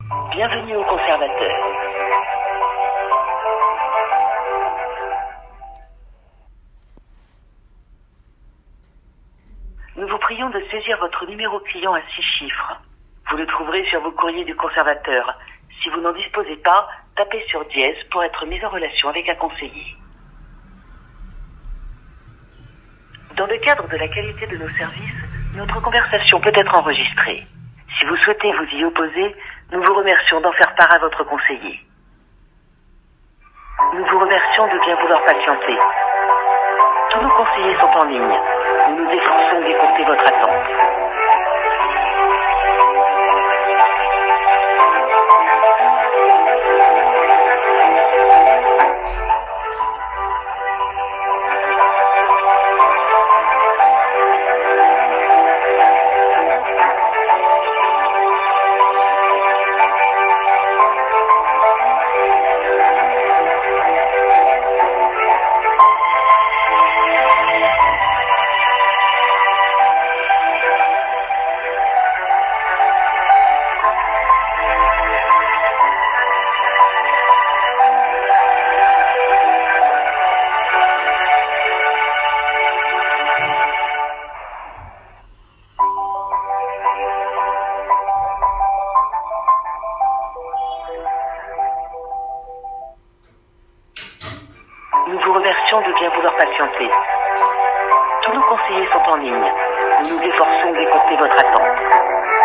Bienvenue au conservateur. Nous vous prions de saisir votre numéro client à 6 chiffres. Vous le trouverez sur vos courriers du conservateur. Si vous n'en disposez pas, tapez sur dièse pour être mis en relation avec un conseiller. Dans le cadre de la qualité de nos services, notre conversation peut être enregistrée. Si vous souhaitez vous y opposer, nous vous remercions d'en faire part à votre conseiller. Nous vous remercions de bien vouloir patienter. Tous nos conseillers sont en ligne. Nous nous efforçons d'écouter votre attente. Nous vous remercions de bien vouloir patienter. Tous nos conseillers sont en ligne. Nous nous efforçons d'écouter votre attente.